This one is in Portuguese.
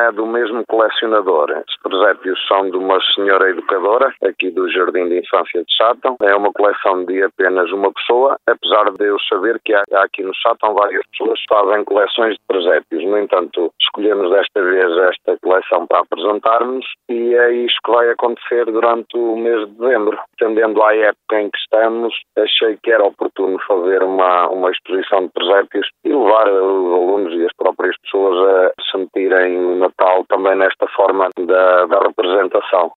é do mesmo colecionador. Os presépios são de uma senhora educadora, aqui do Jardim de Infância de Sátão. É uma coleção de apenas uma pessoa, apesar de eu saber que há aqui no Sátão várias pessoas que fazem coleções de presépios. No entanto, escolhemos desta vez esta coleção para apresentarmos e é isto que vai acontecer durante o mês de dezembro. Tendendo à época em que estamos, achei que era oportuno fazer uma exposição de presépios e levar os alunos e as próprias pessoas a sentirem o Natal também nesta forma da representação.